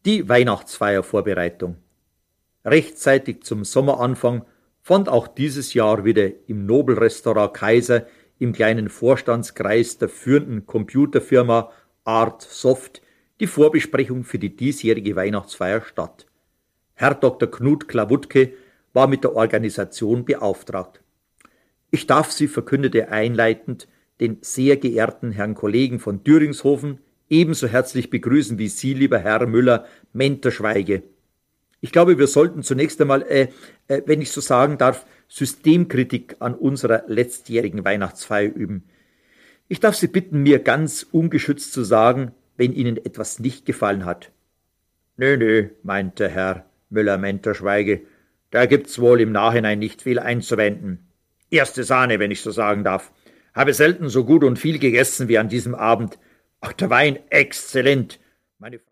Die Weihnachtsfeiervorbereitung. Rechtzeitig zum Sommeranfang fand auch dieses Jahr wieder im Nobelrestaurant Kaiser im kleinen Vorstandskreis der führenden Computerfirma Art Soft die Vorbesprechung für die diesjährige Weihnachtsfeier statt. Herr Dr. Knut Klawutke war mit der Organisation beauftragt. Ich darf Sie, verkündete er einleitend, den sehr geehrten Herrn Kollegen von Düringshofen ebenso herzlich begrüßen wie Sie, lieber Herr Müller-Menterschweige. Ich glaube, wir sollten zunächst einmal, wenn ich so sagen darf, Systemkritik an unserer letztjährigen Weihnachtsfeier üben. Ich darf Sie bitten, mir ganz ungeschützt zu sagen, wenn Ihnen etwas nicht gefallen hat. Nö, meinte Herr Müller-Menterschweige, da gibt's wohl im Nachhinein nicht viel einzuwenden. Erste Sahne, wenn ich so sagen darf. Habe selten so gut und viel gegessen wie an diesem Abend. Ach, der Wein exzellent. Meine